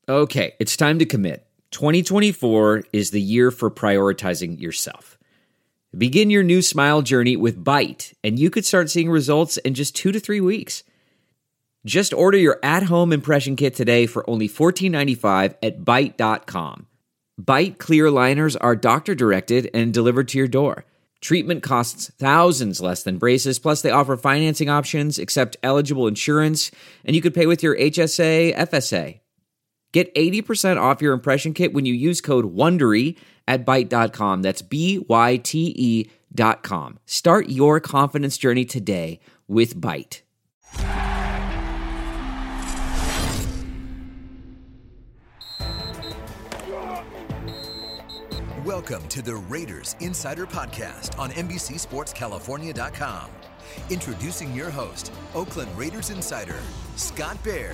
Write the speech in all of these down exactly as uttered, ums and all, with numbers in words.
Okay, it's time to commit. twenty twenty-four is the year for prioritizing yourself. Begin your new smile journey with Byte, and you could start seeing results in just two to three weeks. Just order your at-home impression kit today for only fourteen ninety-five at byte dot com. Byte clear aligners are doctor-directed and delivered to your door. Treatment costs thousands less than braces, plus they offer financing options, accept eligible insurance, and you could pay with your H S A, F S A. Get eighty percent off your impression kit when you use code WONDERY at byte dot com. That's B Y T E dot com. Start your confidence journey today with Byte. Welcome to the Raiders Insider Podcast on N B C Sports California dot com. Introducing your host, Oakland Raiders Insider, Scott Bair.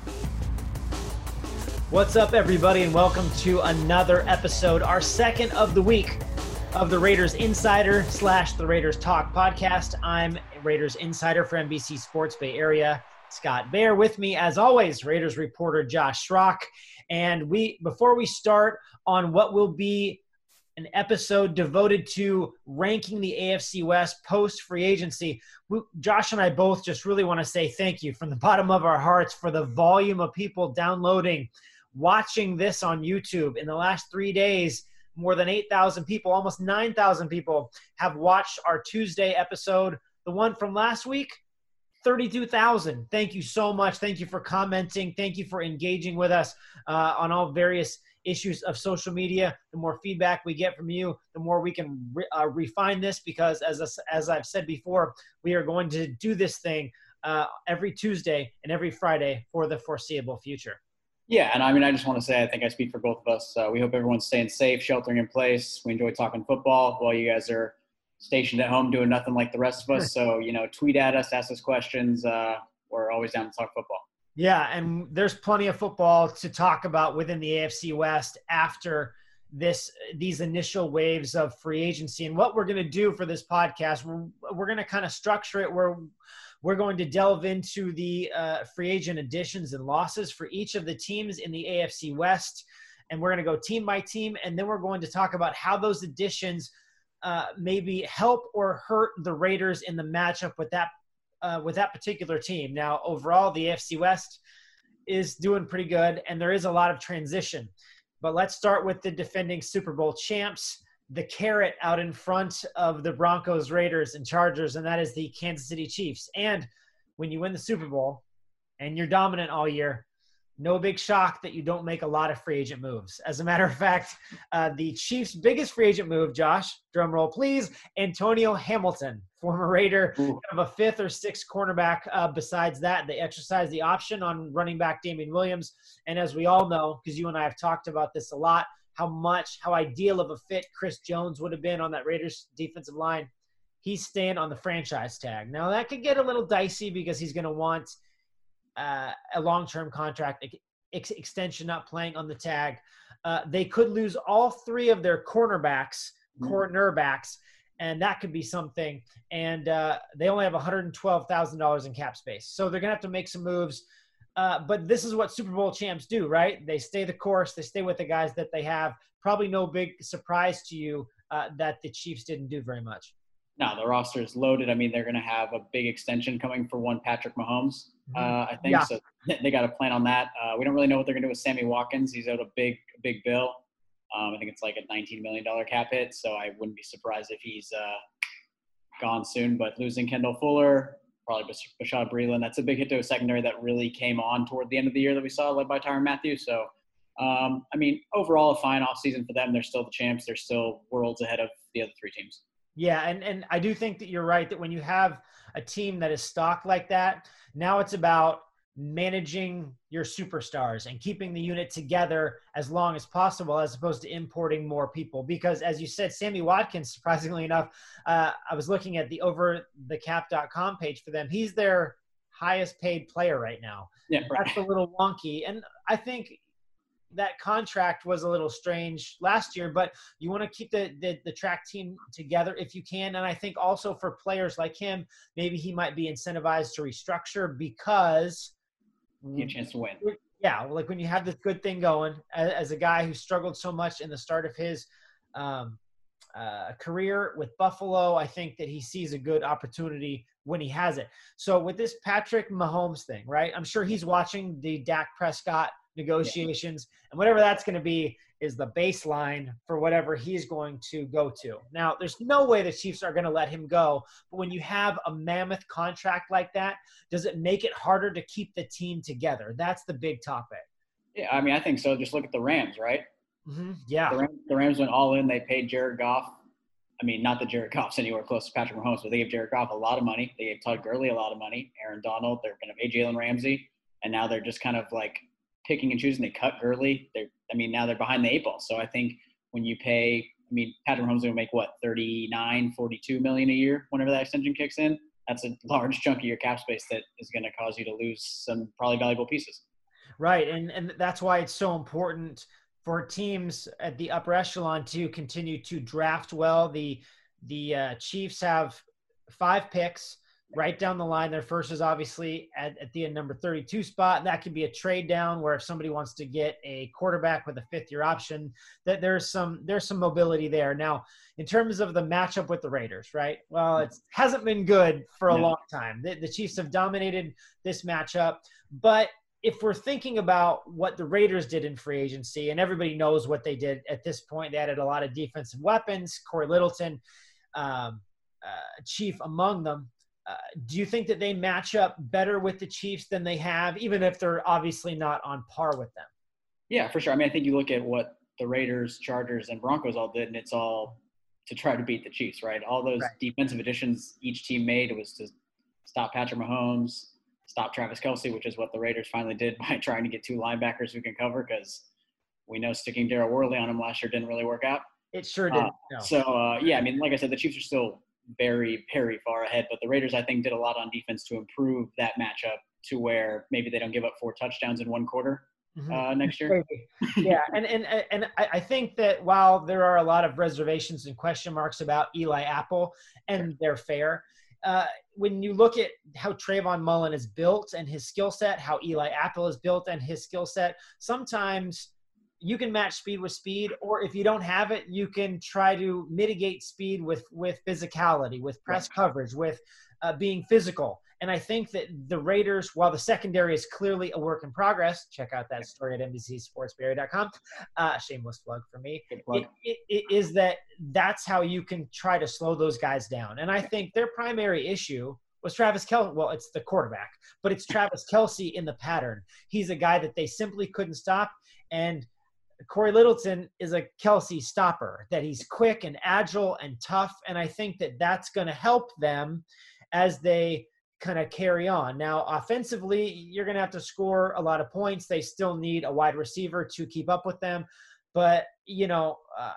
What's up, everybody, and welcome to another episode, our second of the week of the Raiders Insider slash the Raiders Talk podcast. I'm Raiders Insider for N B C Sports Bay Area, Scott Bair. With me, as always, Raiders reporter Josh Schrock. And we, before we start on what will be an episode devoted to ranking the A F C West post-free agency, we, Josh and I both just really want to say thank you from the bottom of our hearts for the volume of people downloading, watching this on YouTube. In the last three days, more than eight thousand people, almost nine thousand people have watched our Tuesday episode. The one from last week, thirty-two thousand. Thank you so much. Thank you for commenting. Thank you for engaging with us uh, on all various issues of social media. The more feedback we get from you, the more we can re- uh, refine this, because as, as I've said before, we are going to do this thing uh, every Tuesday and every Friday for the foreseeable future. Yeah, and I mean, I just want to say, I think I speak for both of us. Uh, we hope everyone's staying safe, sheltering in place. We enjoy talking football while you guys are stationed at home doing nothing like the rest of us. So, you know, tweet at us, ask us questions. Uh, we're always down to talk football. Yeah, and there's plenty of football to talk about within the A F C West after this these initial waves of free agency. And what we're going to do for this podcast, we're, we're going to kind of structure it where we're going to delve into the uh, free agent additions and losses for each of the teams in the A F C West. And we're going to go team by team, and then we're going to talk about how those additions uh, maybe help or hurt the Raiders in the matchup with that Uh, with that particular team. Now, overall, the A F C West is doing pretty good, and there is a lot of transition. But let's start with the defending Super Bowl champs, the carrot out in front of the Broncos, Raiders, and Chargers, and that is the Kansas City Chiefs. And when you win the Super Bowl and you're dominant all year, no big shock that you don't make a lot of free agent moves. As a matter of fact, uh, the Chiefs' biggest free agent move, Josh, drum roll please, Antonio Hamilton, former Raider, kind of a fifth or sixth cornerback. Uh, besides that, they exercised the option on running back Damian Williams. And as we all know, because you and I have talked about this a lot, how much, how ideal of a fit Chris Jones would have been on that Raiders defensive line. He's staying on the franchise tag. Now, that could get a little dicey because he's going to want – Uh, a long-term contract ex- extension, not playing on the tag. Uh, they could lose all three of their cornerbacks, mm. cornerbacks, and that could be something. And uh, they only have one hundred twelve thousand dollars in cap space. So they're going to have to make some moves. Uh, but this is what Super Bowl champs do, right? They stay the course. They stay with the guys that they have. Probably no big surprise to you uh, that the Chiefs didn't do very much. No, the roster is loaded. I mean, they're going to have a big extension coming for one Patrick Mahomes, uh, I think. Yeah. So they got to plan on that. Uh, we don't really know what they're going to do with Sammy Watkins. He's owed a big, big bill. Um, I think it's like a nineteen million dollars cap hit, so I wouldn't be surprised if he's uh, gone soon. But losing Kendall Fuller, probably Bashaud Breeland, that's a big hit to a secondary that really came on toward the end of the year that we saw, led by Tyrann Mathieu. So, um, I mean, overall, a fine offseason for them. They're still the champs. They're still worlds ahead of the other three teams. Yeah, and, and I do think that you're right that when you have a team that is stocked like that, now it's about managing your superstars and keeping the unit together as long as possible as opposed to importing more people. Because as you said, Sammy Watkins, surprisingly enough, uh, I was looking at the over the cap dot com page for them. He's their highest paid player right now. Yeah, right. That's a little wonky. And I think that contract was a little strange last year, but you want to keep the, the the track team together if you can. And I think also for players like him, maybe he might be incentivized to restructure because get a chance to win. Yeah, like when you have this good thing going, as, as a guy who struggled so much in the start of his um, uh, career with Buffalo, I think that he sees a good opportunity when he has it. So with this Patrick Mahomes thing, right? I'm sure he's watching the Dak Prescott negotiations, yeah. and whatever that's going to be is the baseline for whatever he's going to go to. Now, there's no way the Chiefs are going to let him go, but when you have a mammoth contract like that, does it make it harder to keep the team together? That's the big topic. Yeah, I mean, I think so. Just look at the Rams, right? Mm-hmm. Yeah. The Rams, the Rams went all in. They paid Jared Goff. I mean, not that Jared Goff's anywhere close to Patrick Mahomes, but they gave Jared Goff a lot of money. They gave Todd Gurley a lot of money, Aaron Donald. They're going to pay Jalen Ramsey. And now they're just kind of like picking and choosing. They cut Gurley. They're, I mean, now they're behind the eight ball. So I think when you pay, I mean, Patrick Mahomes will make what, thirty-nine, forty-two million a year whenever that extension kicks in. That's a large chunk of your cap space that is going to cause you to lose some probably valuable pieces. Right. And, and that's why it's so important for teams at the upper echelon to continue to draft well. The, the uh, Chiefs have five picks right down the line. Their first is obviously at, at the number thirty-two spot. And that could be a trade down where if somebody wants to get a quarterback with a fifth year option, that there's some, there's some mobility there. Now, in terms of the matchup with the Raiders, right? Well, it hasn't been good for a yeah. long time. The, the Chiefs have dominated this matchup, but if we're thinking about what the Raiders did in free agency, and everybody knows what they did at this point, they added a lot of defensive weapons, Corey Littleton, um, uh, chief among them. Uh, do you think that they match up better with the Chiefs than they have, even if they're obviously not on par with them? Yeah, for sure. I mean, I think you look at what the Raiders, Chargers, and Broncos all did, and it's all to try to beat the Chiefs, right? All those right. defensive additions each team made was to stop Patrick Mahomes, stop Travis Kelce, which is what the Raiders finally did by trying to get two linebackers who can cover, because we know sticking Darryl Worley on him last year didn't really work out. It sure didn't. Uh, no. So, uh, yeah, I mean, like I said, the Chiefs are still very, very far ahead, but the Raiders, I think, did a lot on defense to improve that matchup to where maybe they don't give up four touchdowns in one quarter mm-hmm. uh, next year. yeah, and, and, and I think that while there are a lot of reservations and question marks about Eli Apple, and sure. they're fair, Uh, when you look at how Trayvon Mullen is built and his skill set, how Eli Apple is built and his skill set, sometimes you can match speed with speed, or if you don't have it, you can try to mitigate speed with, with physicality, with press right. coverage, with uh, being physical. And I think that the Raiders, while the secondary is clearly a work in progress, check out that story at N B C Sports Bay Area dot com. Uh, shameless plug for me. Plug. It, it, it is that that's how you can try to slow those guys down. And I think their primary issue was Travis Kelce. Well, it's the quarterback, but it's Travis Kelce in the pattern. He's a guy that they simply couldn't stop. And Corey Littleton is a Kelce stopper, that he's quick and agile and tough. And I think that that's going to help them as they kind of carry on. Now, offensively, you're going to have to score a lot of points. They still need a wide receiver to keep up with them. But, you know, uh,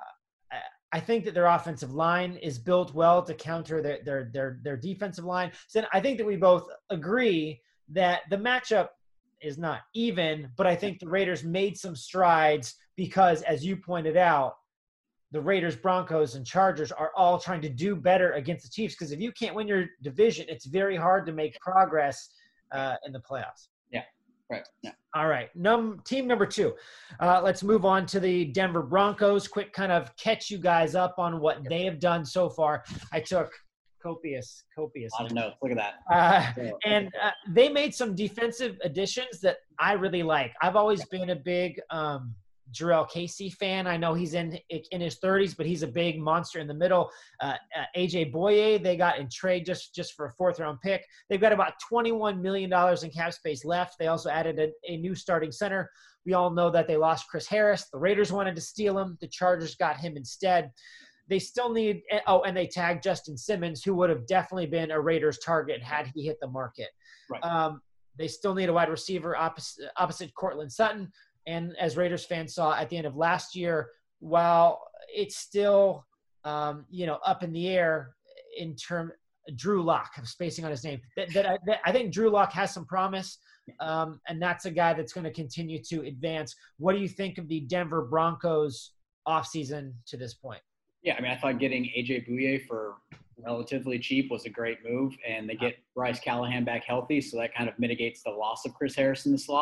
I think that their offensive line is built well to counter their, their, their, their defensive line. So I think that we both agree that the matchup is not even, but I think the Raiders made some strides because, as you pointed out, the Raiders, Broncos, and Chargers are all trying to do better against the Chiefs, because if you can't win your division, it's very hard to make progress uh, in the playoffs. Yeah, right. Yeah. All right. Num- team number two. Uh, let's move on to the Denver Broncos. Quick kind of catch you guys up on what they have done so far. I took copious, copious. I don't know. Look at that. Uh, and uh, they made some defensive additions that I really like. I've always been a big um, – Jurrell Casey fan. I know he's in in his thirties, but he's a big monster in the middle. Uh, uh, A J Boye, they got in trade just, just for a fourth round pick. They've got about twenty-one million dollars in cap space left. They also added a, a new starting center. We all know that they lost Chris Harris. The Raiders wanted to steal him. The Chargers got him instead. They still need – oh, and they tagged Justin Simmons, who would have definitely been a Raiders target had he hit the market. Right. Um, they still need a wide receiver opposite, opposite Cortland Sutton. And as Raiders fans saw at the end of last year, while it's still, um, you know, up in the air in term, Drew Lock, I'm spacing on his name, that, that, I, that I think Drew Lock has some promise, um, and that's a guy that's going to continue to advance. What do you think of the Denver Broncos offseason to this point? Yeah, I mean, I thought getting A J Boye for relatively cheap was a great move, and they get Bryce Callahan back healthy, so that kind of mitigates the loss of Chris Harris in the slot.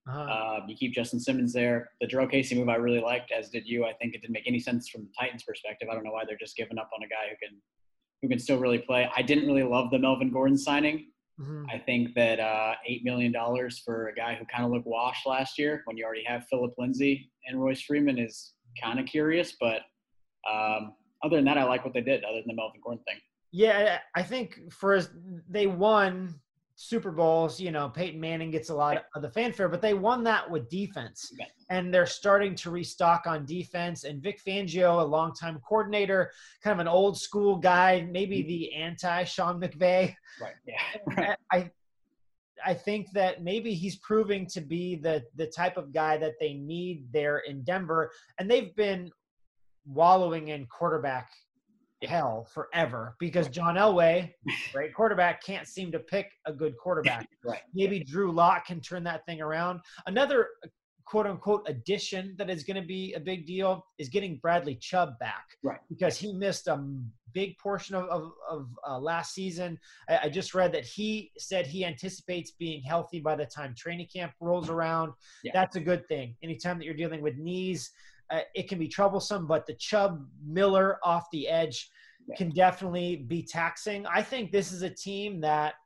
Uh-huh. Uh, you keep Justin Simmons there. The Jurrell Casey move I really liked, as did you. I think it didn't make any sense from the Titans' perspective. I don't know why they're just giving up on a guy who can who can still really play. I didn't really love the Melvin Gordon signing. Mm-hmm. I think that uh, eight million dollars for a guy who kind of looked washed last year when you already have Phillip Lindsay and Royce Freeman is kind of curious. But um, other than that, I like what they did other than the Melvin Gordon thing. Yeah, I think for as they won Super Bowls, you know, Peyton Manning gets a lot of the fanfare, but they won that with defense. Okay. And they're starting to restock on defense. And Vic Fangio, a longtime coordinator, kind of an old school guy, maybe the anti-Sean McVay. Right, yeah. Right. I I think that maybe he's proving to be the the type of guy that they need there in Denver. And they've been wallowing in quarterback hell forever because John Elway, great quarterback, can't seem to pick a good quarterback. Right. Maybe Drew Lock can turn that thing around. Another quote unquote addition that is going to be a big deal is getting Bradley Chubb back. Right. Because he missed a big portion of, of, of uh, last season. I, I just read that he said he anticipates being healthy by the time training camp rolls around. Yeah. That's a good thing. Anytime that you're dealing with knees, Uh, it can be troublesome, but the Chubb Miller off the edge yeah. can definitely be taxing. I think this is a team that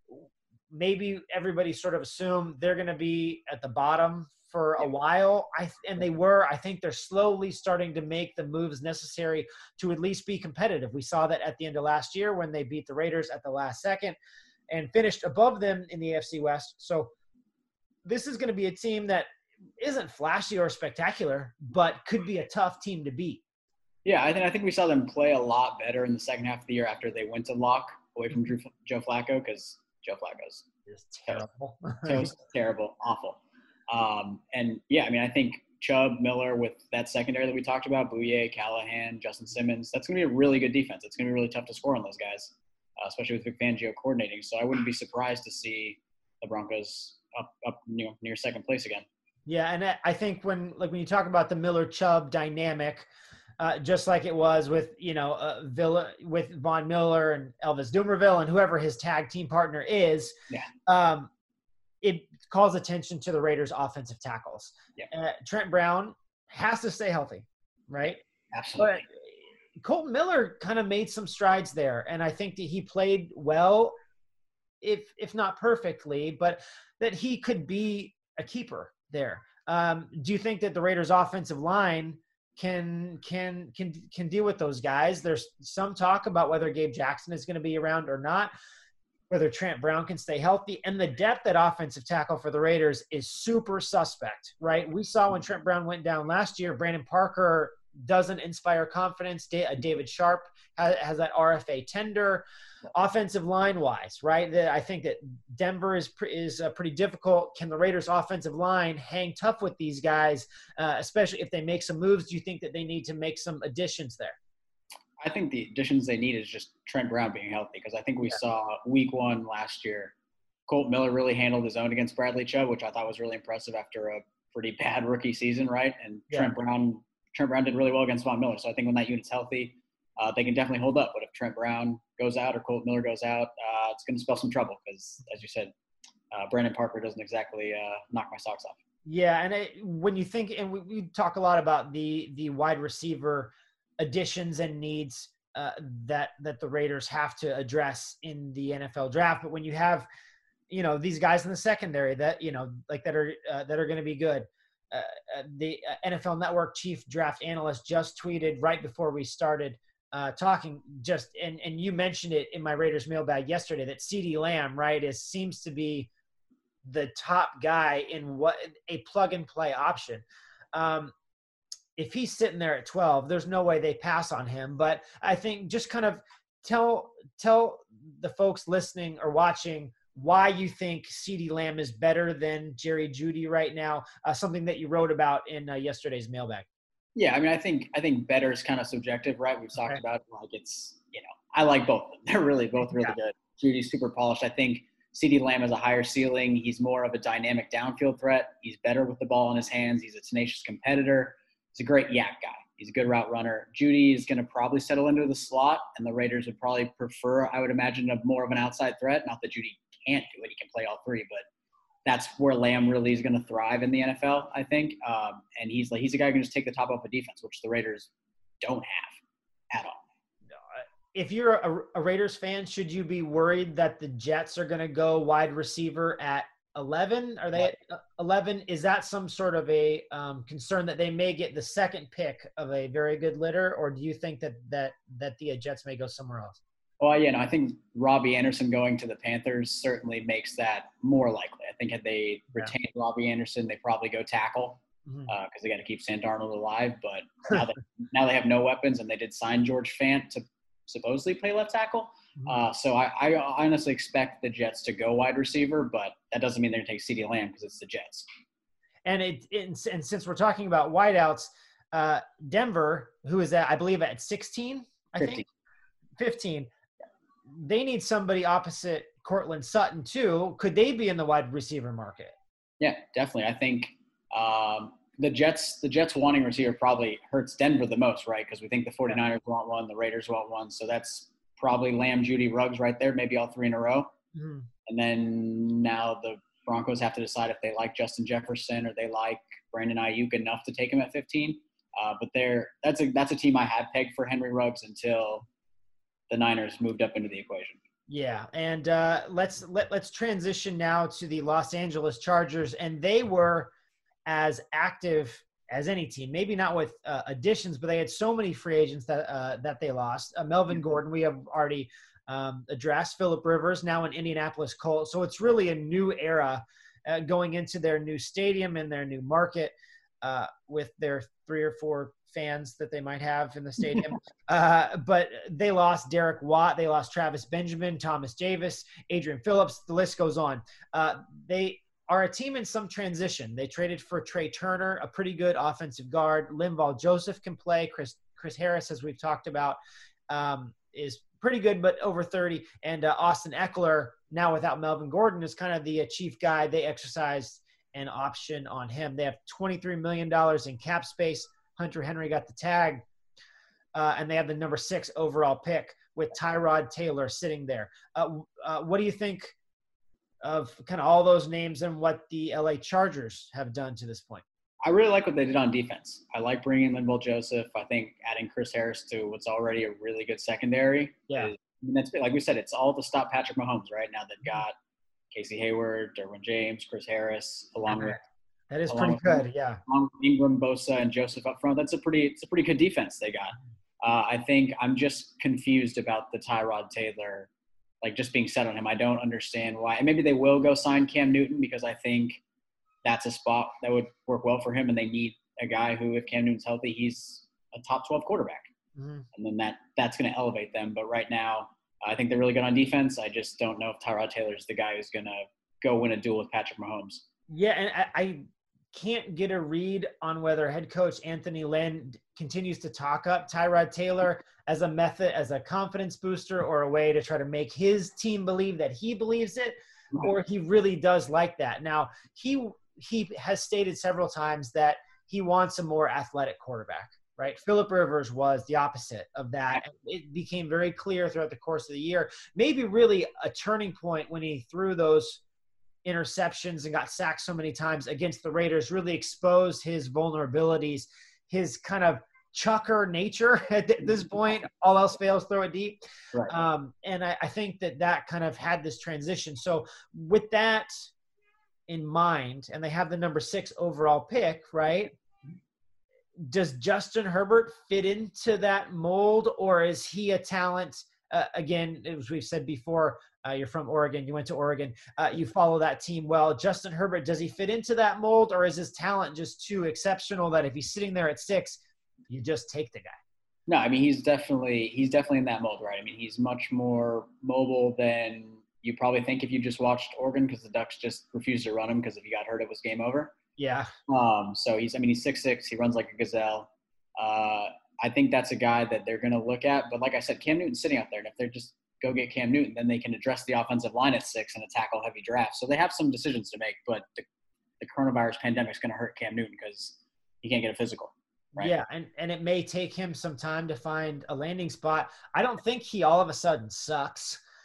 maybe everybody sort of assumed they're going to be at the bottom for a while. I and they were. I think they're slowly starting to make the moves necessary to at least be competitive. We saw that at the end of last year when they beat the Raiders at the last second and finished above them in the A F C West. So this is going to be a team that isn't flashy or spectacular, but could be a tough team to beat. Yeah, I think I think we saw them play a lot better in the second half of the year after they went to Lock away from Drew, Joe Flacco because Joe Flacco's It's terrible. toast, terrible, awful. Um, and yeah, I mean, I think Chubb, Miller with that secondary that we talked about, Bouye, Callahan, Justin Simmons, that's going to be a really good defense. It's going to be really tough to score on those guys, uh, especially with Vic Fangio coordinating. So I wouldn't be surprised to see the Broncos up, up you know, near second place again. Yeah, and I think when like when you talk about the Miller-Chubb dynamic, uh, just like it was with you know uh, Villa with Von Miller and Elvis Dumervil and whoever his tag team partner is, yeah, um, it calls attention to the Raiders' offensive tackles. Yeah. Uh, Trent Brown has to stay healthy, right? Absolutely. But Colton Miller kind of made some strides there, and I think that he played well, if if not perfectly, but that he could be a keeper there. Um, do you think that the Raiders' offensive line can can can can deal with those guys? There's some talk about whether Gabe Jackson is going to be around or not, whether Trent Brown can stay healthy, and the depth at offensive tackle for the Raiders is super suspect, right? We saw when Trent Brown went down last year, Brandon Parker doesn't inspire confidence. David Sharp has, has that R F A tender. Offensive line wise, right? The, I think that Denver is pre, is uh, pretty difficult. Can the Raiders offensive line hang tough with these guys, uh, especially if they make some moves? Do you think that they need to make some additions there? I think the additions they need is just Trent Brown being healthy, because I think we yeah. saw week one last year, Colt Miller really handled his own against Bradley Chubb, which I thought was really impressive after a pretty bad rookie season, right? And yeah. Trent Brown Trent Brown did really well against Von Miller. So I think when that unit's healthy, uh, they can definitely hold up. But if Trent Brown goes out or Colt Miller goes out, uh, it's going to spell some trouble because, as you said, uh, Brandon Parker doesn't exactly uh, knock my socks off. Yeah, and it, when you think – and we, we talk a lot about the the wide receiver additions and needs uh, that that the Raiders have to address in the N F L draft. But when you have, you know, these guys in the secondary that, you know, like that are uh, that are going to be good. Uh, the N F L Network chief draft analyst just tweeted right before we started uh, talking just, and, and you mentioned it in my Raiders mailbag yesterday that CeeDee Lamb, right, is seems to be the top guy in what a plug and play option. Um, if he's sitting there at twelve, there's no way they pass on him. But I think just kind of tell, tell the folks listening or watching why you think CeeDee Lamb is better than Jerry Jeudy right now, uh, something that you wrote about in uh, yesterday's mailbag. Yeah, I mean, I think I think better is kind of subjective, right? We've talked okay. about like it's, you know, I like both of them. They're really both really yeah. good. Judy's super polished. I think CeeDee Lamb has a higher ceiling. He's more of a dynamic downfield threat. He's better with the ball in his hands. He's a tenacious competitor. He's a great yak guy. He's a good route runner. Jeudy is going to probably settle into the slot, and the Raiders would probably prefer, I would imagine, a more of an outside threat. Not that Jeudy can't do it. He can play all three, but that's where Lamb really is going to thrive in the N F L, I think. Um, and he's like he's a guy who can just take the top off a defense, which the Raiders don't have at all. If you're a, a Raiders fan, should you be worried that the Jets are going to go wide receiver at eleven? Are they at eleven? Is that some sort of a um, concern that they may get the second pick of a very good litter, or do you think that that that the Jets may go somewhere else? Well, yeah, no, I think Robbie Anderson going to the Panthers certainly makes that more likely. I think had they retained yeah. Robbie Anderson, they probably go tackle because mm-hmm. uh, they got to keep Sam Darnold alive. But now they now they have no weapons, and they did sign George Fant to supposedly play left tackle. Mm-hmm. Uh, so I, I honestly expect the Jets to go wide receiver, but that doesn't mean they're going to take CeeDee Lamb because it's the Jets. And it, it and since we're talking about wideouts, uh, Denver, who is at I believe at sixteen, I fifteen. think fifteen. They need somebody opposite Cortland Sutton too. Could they be in the wide receiver market? Yeah, definitely. I think um, the Jets, the Jets wanting receiver probably hurts Denver the most, right? Because we think the 49ers want one, the Raiders want one. So that's probably Lamb, Judy, Ruggs right there, maybe all three in a row. Mm-hmm. And then now the Broncos have to decide if they like Justin Jefferson or they like Brandon Ayuk enough to take him at fifteen. Uh, but they're that's a that's a team I had pegged for Henry Ruggs until the Niners moved up into the equation. Yeah, and uh, let's let, let's transition now to the Los Angeles Chargers, and they were as active as any team. Maybe not with uh, additions, but they had so many free agents that uh, that they lost. Uh, Melvin Gordon, we have already um, addressed. Phillip Rivers, now in Indianapolis Colts. So it's really a new era uh, going into their new stadium and their new market uh, with their three or four fans that they might have in the stadium. uh, but they lost Derek Watt. They lost Travis Benjamin, Thomas Davis, Adrian Phillips. The list goes on. Uh, they are a team in some transition. They traded for Trey Turner, a pretty good offensive guard. Linval Joseph can play. Chris Chris Harris, as we've talked about, um, is pretty good, but over thirty. And uh, Austin Eckler, now without Melvin Gordon, is kind of the uh, chief guy. They exercised an option on him. They have twenty-three million dollars in cap space. Hunter Henry got the tag, uh, and they have the number six overall pick with Tyrod Taylor sitting there. Uh, uh, what do you think of kind of all those names and what the L A Chargers have done to this point? I really like what they did on defense. I like bringing in Linval Joseph. I think adding Chris Harris to what's already a really good secondary. Yeah. Is, I mean, that's like we said, it's all to stop Patrick Mahomes right now. They've got Casey Hayward, Derwin James, Chris Harris, along with that is pretty good, yeah. Along with Ingram, Bosa, and Joseph up front. That's a pretty it's a pretty good defense they got. Uh, I think I'm just confused about the Tyrod Taylor, like just being set on him. I don't understand why. And maybe they will go sign Cam Newton because I think that's a spot that would work well for him, and they need a guy who, if Cam Newton's healthy, he's a top twelve quarterback. Mm-hmm. And then that that's going to elevate them. But right now, I think they're really good on defense. I just don't know if Tyrod Taylor is the guy who's going to go win a duel with Patrick Mahomes. Yeah, and I, I can't get a read on whether head coach Anthony Lynn continues to talk up Tyrod Taylor as a method, as a confidence booster, or a way to try to make his team believe that he believes it, or he really does like that. Now, he he has stated several times that he wants a more athletic quarterback, right? Phillip Rivers was the opposite of that. It became very clear throughout the course of the year, maybe really a turning point when he threw those interceptions and got sacked so many times against the Raiders, really exposed his vulnerabilities, his kind of chucker nature at this point. All else fails, throw it deep. Right. Um, and I, I think that that kind of had this transition. So with that in mind, and they have the number six overall pick, right? Does Justin Herbert fit into that mold, or is he a talent? Uh, again, as we've said before, uh, you're from Oregon. You went to Oregon. Uh, you follow that team well. Justin Herbert, does he fit into that mold, or is his talent just too exceptional that if he's sitting there at six, you just take the guy? No, I mean, he's definitely he's definitely in that mold, right? I mean, he's much more mobile than you probably think if you just watched Oregon, because the Ducks just refused to run him because if he got hurt, it was game over. Yeah. Um. So he's, I mean, he's six six. He runs like a gazelle. Uh, I think that's a guy that they're going to look at. But like I said, Cam Newton's sitting out there, and if they're just go get Cam Newton, then they can address the offensive line at six in a tackle-heavy draft. So they have some decisions to make, but the, the coronavirus pandemic is going to hurt Cam Newton because he can't get a physical. Right? Yeah, and, and it may take him some time to find a landing spot. I don't think he all of a sudden sucks.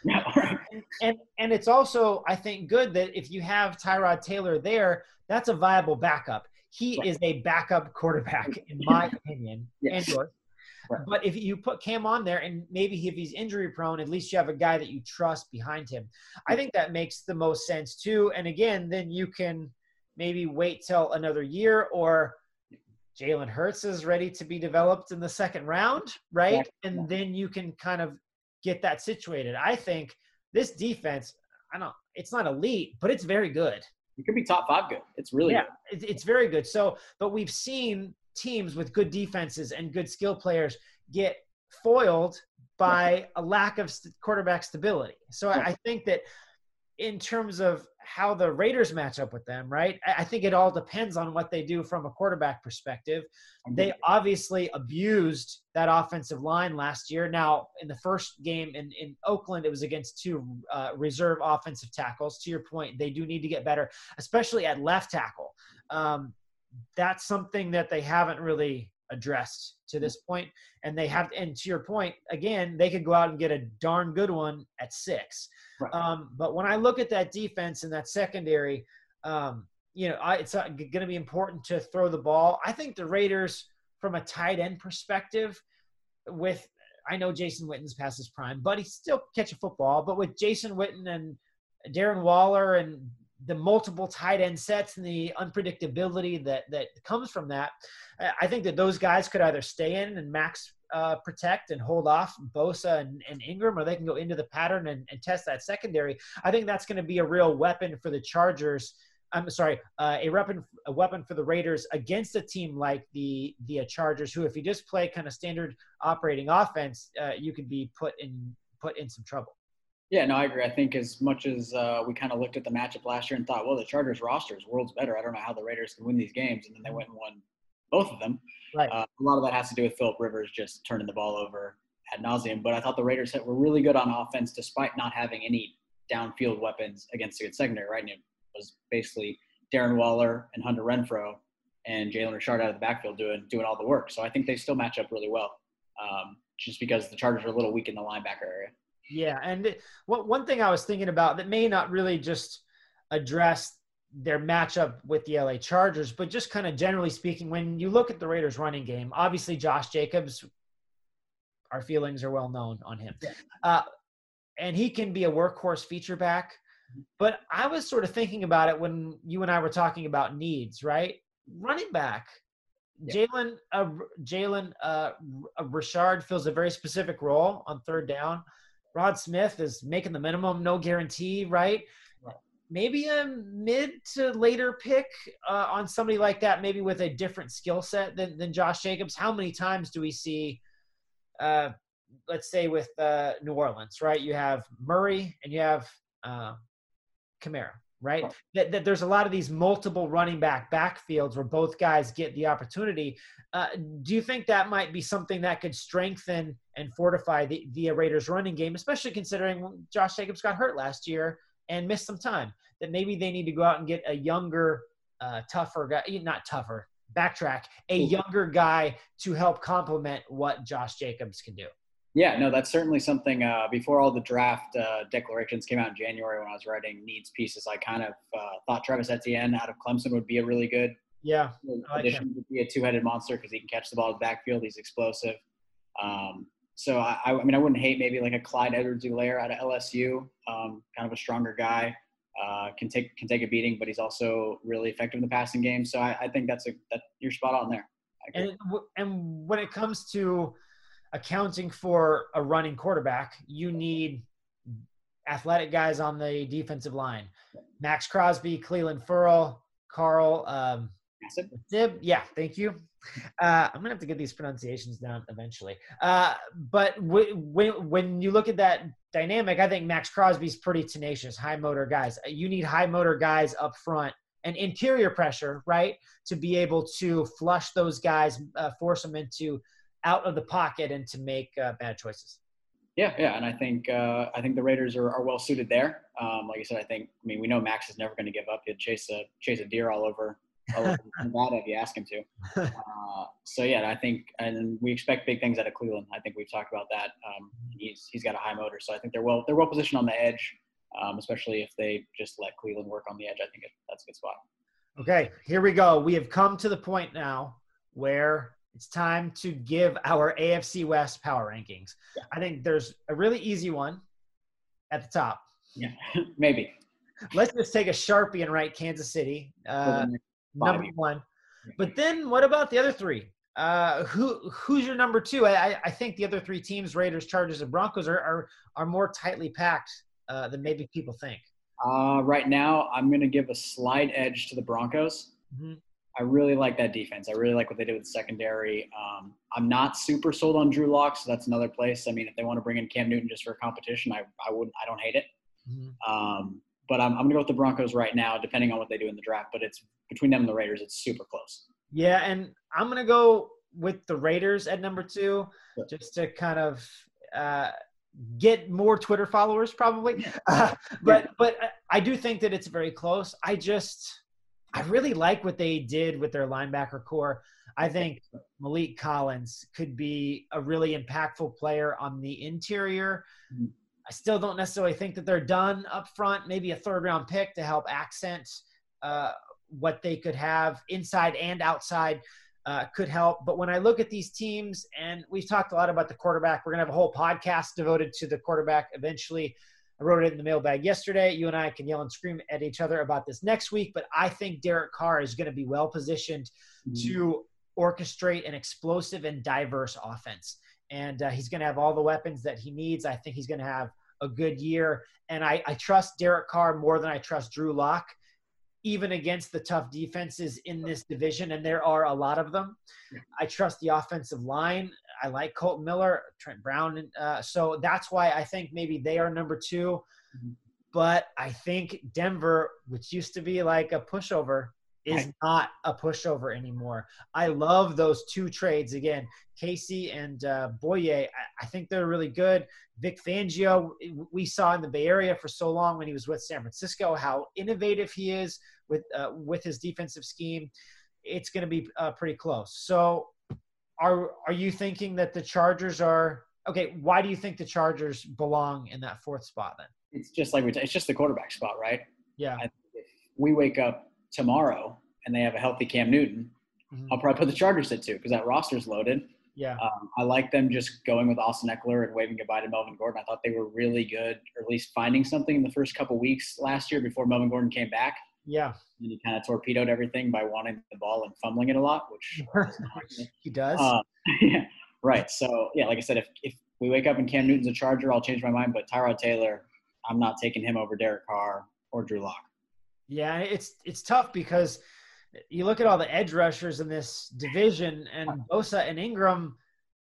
Yeah, right. And, and and it's also, I think, good that if you have Tyrod Taylor there, that's a viable backup. He Right. is a backup quarterback, in my opinion, Yes. and yours. Right. But if you put Cam on there, and maybe if he's injury prone, at least you have a guy that you trust behind him. I think that makes the most sense too. And again, then you can maybe wait till another year, or Jalen Hurts is ready to be developed in the second round, right? Yeah. And then you can kind of get that situated. I think this defense, I don't, it's not elite, but it's very good. It could be top five good. It's really Yeah, good. it, it's very good. So, but we've seen teams with good defenses and good skill players get foiled by a lack of st- quarterback stability. So I, I think that in terms of how the Raiders match up with them, right? I, I think it all depends on what they do from a quarterback perspective. They obviously abused that offensive line last year. Now, in the first game in, in Oakland, it was against two uh, reserve offensive tackles. To your point, they do need to get better, especially at left tackle. Um, that's something that they haven't really addressed to this point. And they have, and to your point, again, they could go out and get a darn good one at six. Right. Um, but when I look at that defense and that secondary, um, you know, I, it's going to be important to throw the ball. I think the Raiders, from a tight end perspective, with, I know Jason Witten's past his prime, but he still catch a football. But with Jason Witten and Darren Waller and the multiple tight end sets and the unpredictability that that comes from that, I think that those guys could either stay in and max uh, protect and hold off Bosa and, and Ingram, or they can go into the pattern and, and test that secondary. I think that's going to be a real weapon for the Chargers. I'm sorry, uh, a weapon a weapon for the Raiders against a team like the the Chargers, who, if you just play kind of standard operating offense, uh, you could be put in put in some trouble. Yeah, no, I agree. I think as much as uh, we kind of looked at the matchup last year and thought, well, the Chargers roster is worlds better. I don't know how the Raiders can win these games. And then they went and won both of them. Right. Uh, a lot of that has to do with Philip Rivers just turning the ball over ad nauseum. But I thought the Raiders were really good on offense despite not having any downfield weapons against a good secondary, right? And it was basically Darren Waller and Hunter Renfrow and Jalen Richard out of the backfield doing doing all the work. So I think they still match up really well, um, just because the Chargers are a little weak in the linebacker area. Yeah, and what one thing I was thinking about that may not really just address their matchup with the L A Chargers, but just kind of generally speaking, when you look at the Raiders running game, obviously Josh Jacobs, our feelings are well known on him. Yeah. Uh, and he can be a workhorse feature back. But I was sort of thinking about it when you and I were talking about needs, right? Running back. Yeah. Jalen uh, Jalen uh, Richard fills a very specific role on third down. Rod Smith is making the minimum, no guarantee, right? Right. Maybe a mid to later pick uh, on somebody like that, maybe with a different skill set than, than Josh Jacobs. How many times do we see, uh, let's say with uh, New Orleans, right? You have Murray and you have uh, Kamara, right? right. That, that there's a lot of these multiple running back backfields where both guys get the opportunity. Uh, do you think that might be something that could strengthen and fortify the, the Raiders running game, especially considering Josh Jacobs got hurt last year and missed some time, that maybe they need to go out and get a younger, uh, tougher guy, not tougher, backtrack, a younger guy to help complement what Josh Jacobs can do? Yeah, no, that's certainly something. Uh, before all the draft uh, declarations came out in January, when I was writing needs pieces, I kind of uh, thought Travis Etienne out of Clemson would be a really good yeah addition. Would be a two-headed monster because he can catch the ball in the backfield. He's explosive. Um, so I, I mean, I wouldn't hate maybe like a Clyde Edwards-Helaire out of L S U, um, kind of a stronger guy, uh, can take can take a beating, but he's also really effective in the passing game. So I, I think that's a that you're spot on there. And and when it comes to accounting for a running quarterback, you need athletic guys on the defensive line. Max Crosby, Cleveland Ferrell, Carl um, Dib. Yeah, thank you. Uh, I'm going to have to get these pronunciations down eventually. Uh, but w- w- when you look at that dynamic, I think Max Crosby's pretty tenacious, high motor guys. You need high motor guys up front and interior pressure, right, to be able to flush those guys, uh, force them into out of the pocket and to make uh, bad choices. Yeah, yeah, and I think uh, I think the Raiders are, are well suited there. Um, like I said, I think I mean we know Max is never going to give up. He'd chase a chase a deer all over Oh, Nevada, if you ask him to. Uh, so yeah, I think, and we expect big things out of Cleveland. I think we've talked about that. Um, he's he's got a high motor, so I think they're well they're well positioned on the edge, um, especially if they just let Cleveland work on the edge. I think it, that's a good spot. Okay, here we go. We have come to the point now where it's time to give our A F C West power rankings. Yeah. I think there's a really easy one at the top. Yeah, maybe. Let's just take a Sharpie and write Kansas City. Uh, Number one. But then what about the other three? Uh, who who's your number two? I, I think the other three teams, Raiders, Chargers, and Broncos, are are, are more tightly packed uh, than maybe people think. Uh, right now, I'm going to give a slight edge to the Broncos. Mm-hmm. I really like that defense. I really like what they did with the secondary. Um, I'm not super sold on Drew Lock, so that's another place. I mean, if they want to bring in Cam Newton just for competition, I I wouldn't. I don't hate it. Mm-hmm. Um, but I'm I'm going to go with the Broncos right now, depending on what they do in the draft. But it's between them and the Raiders, it's super close. Yeah, and I'm going to go with the Raiders at number two, yeah. just to kind of uh, get more Twitter followers probably. Uh, but but I do think that it's very close. I just – I really like what they did with their linebacker core. I think Malik Collins could be a really impactful player on the interior. Mm-hmm. I still don't necessarily think that they're done up front. Maybe a third-round pick to help accent uh, – what they could have inside and outside uh, could help. But when I look at these teams, and we've talked a lot about the quarterback, we're going to have a whole podcast devoted to the quarterback eventually. I wrote it in the mailbag yesterday. You and I can yell and scream at each other about this next week, but I think Derek Carr is going to be well positioned mm-hmm. to orchestrate an explosive and diverse offense. And uh, he's going to have all the weapons that he needs. I think he's going to have a good year. And I, I trust Derek Carr more than I trust Drew Lock, even against the tough defenses in this division, and there are a lot of them. I trust the offensive line. I like Colton Miller, Trent Brown. Uh, so that's why I think maybe they are number two. Mm-hmm. But I think Denver, which used to be like a pushover, is not a pushover anymore. I love those two trades. Again, Casey and uh, Boye, I, I think they're really good. Vic Fangio, we saw in the Bay Area for so long when he was with San Francisco, how innovative he is with uh, with his defensive scheme. It's going to be uh, pretty close. So are are you thinking that the Chargers are – okay, why do you think the Chargers belong in that fourth spot then? It's just like – it's just the quarterback spot, right? Yeah. I, if we wake up tomorrow and they have a healthy Cam Newton, mm-hmm. I'll probably put the Chargers at two because that roster's loaded. Yeah. Um, I like them just going with Austin Eckler and waving goodbye to Melvin Gordon. I thought they were really good, or at least finding something in the first couple weeks last year before Melvin Gordon came back. Yeah. And he kind of torpedoed everything by wanting the ball and fumbling it a lot, which he does. Uh, yeah. Right. So, yeah, like I said, if, if we wake up and Cam Newton's a Charger, I'll change my mind. But Tyrod Taylor, I'm not taking him over Derek Carr or Drew Lock. Yeah, it's it's tough because you look at all the edge rushers in this division, and Bosa and Ingram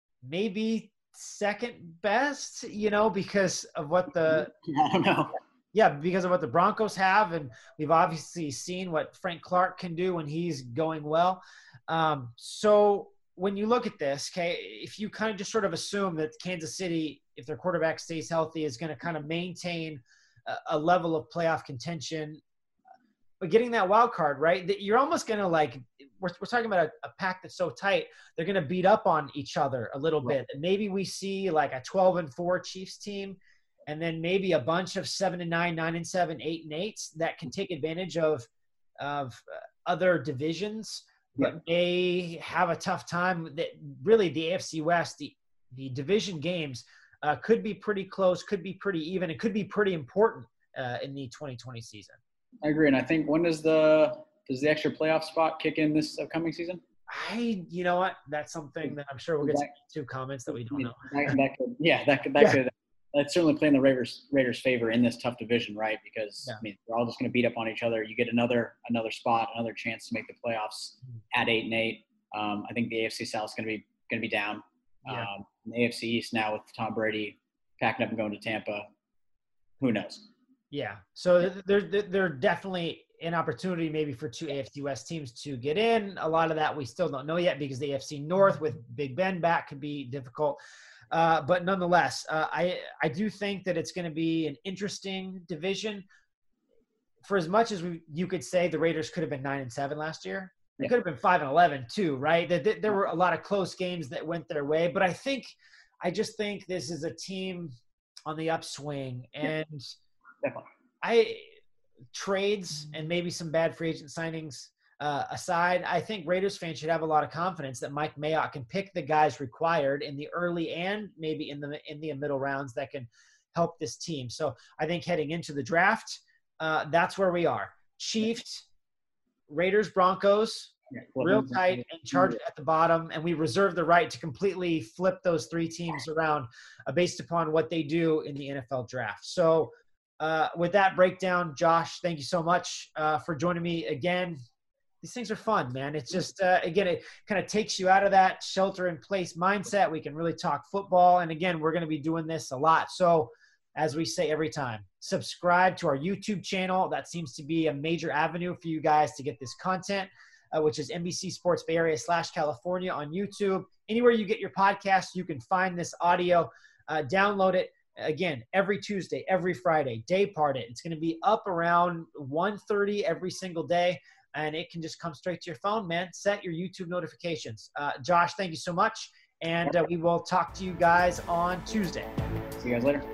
maybe second best, you know, because of what the I don't know. Yeah, because of what the Broncos have, and we've obviously seen what Frank Clark can do when he's going well. Um, so when you look at this, okay, if you kind of just sort of assume that Kansas City, if their quarterback stays healthy, is going to kind of maintain a, a level of playoff contention, but getting that wild card, right, that you're almost going to like we're, – we're talking about a, a pack that's so tight, they're going to beat up on each other a little right. bit. And maybe we see like a twelve and four Chiefs team, and then maybe a bunch of seven and nine, nine and seven, eight and eights that can take advantage of of other divisions, but yeah. may have a tough time. That really the A F C West, the the division games uh, could be pretty close, could be pretty even, it could be pretty important uh, in the twenty twenty season. I agree, and I think when does the does the extra playoff spot kick in this upcoming season? I, you know what, that's something that I'm sure we'll get that, to comments that we don't know. That, that could, yeah, that could that yeah. could. That's certainly playing the Raiders Raiders' favor in this tough division, right? Because yeah. I mean, they're all just going to beat up on each other. You get another another spot, another chance to make the playoffs at eight and eight. Um, I think the A F C South is going to be going to be down. Yeah. Um, the A F C East now with Tom Brady packing up and going to Tampa. Who knows? Yeah. So there there definitely an opportunity maybe for two A F C West teams to get in. A lot of that we still don't know yet because the A F C North with Big Ben back could be difficult. Uh, but nonetheless, uh, I I do think that it's going to be an interesting division. for as much as we, you could say the Raiders could have been nine and seven last year, they Yeah. could have been five and eleven too, right? There, there were a lot of close games that went their way, but I think, I just think this is a team on the upswing, and Definitely. I trades and maybe some bad free agent signings uh, aside, I think Raiders fans should have a lot of confidence that Mike Mayock can pick the guys required in the early and maybe in the in the middle rounds that can help this team. So I think heading into the draft, uh, that's where we are. Chiefs, Raiders, Broncos, Yeah. real tight, and Chargers at the bottom, and we reserve the right to completely flip those three teams around uh, based upon what they do in the N F L draft. So uh, with that breakdown, Josh, thank you so much uh, for joining me again. These things are fun, man. It's just, uh, again, it kind of takes you out of that shelter-in-place mindset. We can really talk football, and again, we're going to be doing this a lot. So as we say every time, subscribe to our YouTube channel. That seems to be a major avenue for you guys to get this content. Uh, which is N B C Sports Bay Area slash California on YouTube. Anywhere you get your podcast, you can find this audio. Uh, download it. Again, every Tuesday, every Friday, day part it. It's going to be up around one thirty every single day, and it can just come straight to your phone, man. Set your YouTube notifications. Uh, Josh, thank you so much, and uh, we will talk to you guys on Tuesday. See you guys later.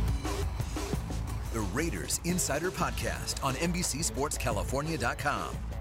The Raiders Insider Podcast on N B C Sports California dot com.